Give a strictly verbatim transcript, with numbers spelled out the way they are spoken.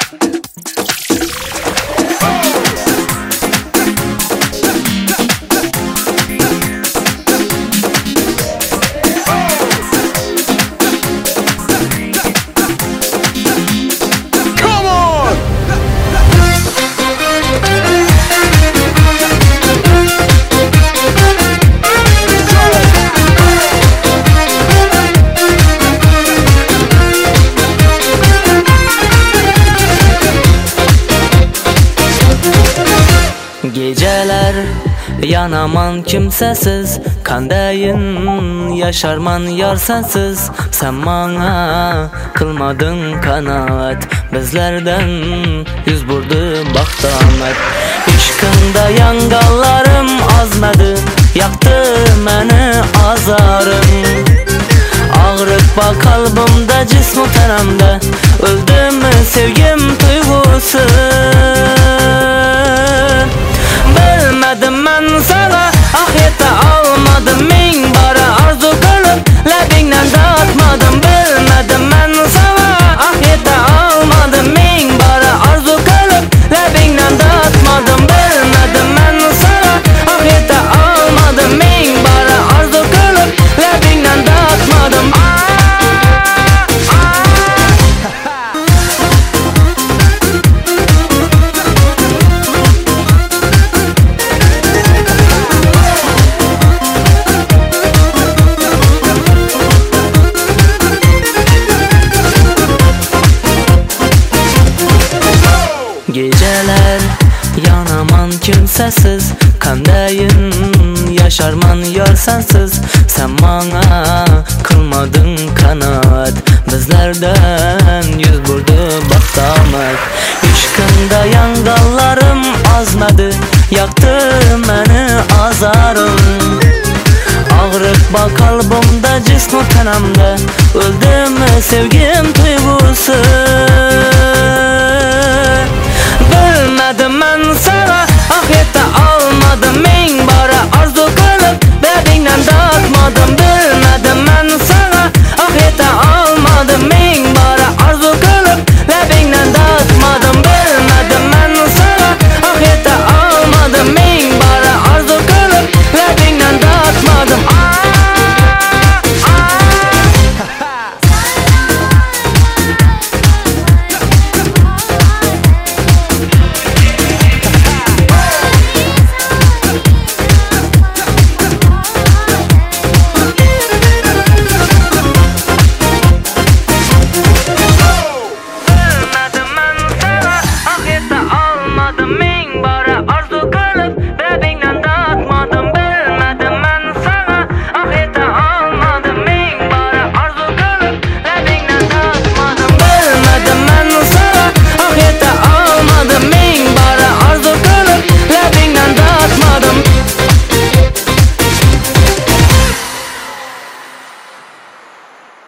Geceler yanaman kimsesiz, kandayin yaşarman yar sensiz. Sen bana kılmadın kanaat, bizlerden yüz burdu baktamet. İşkında yangallarım azmadı, yaktı beni azarım. Ağrıtma kalbimde, cismu tenimde, öldü mü sevgim duygusu. Bilmedim ben sana, ah yete almadım. Min bara arzu kılıp lebingden dağıtmadım. Bilmedim ben sana, ah yete almadım. Min bara arzu kılıp lebingden dağıtmadım. Bilmedim ben sana, ah yete almadım. Min bara arzu kılıp lebingden dağıtmadım. Geceler yanaman kimsesiz, kandayin yaşarman yar sensiz. Sen bana kılmadın kanaat, bizlerden yüz burdu baktamet. İşkında yangallarım azmadı, yaktı beni azarım. Ağrıtma kalbimde, cismu tenimde, öldü mü sevgim duygusu.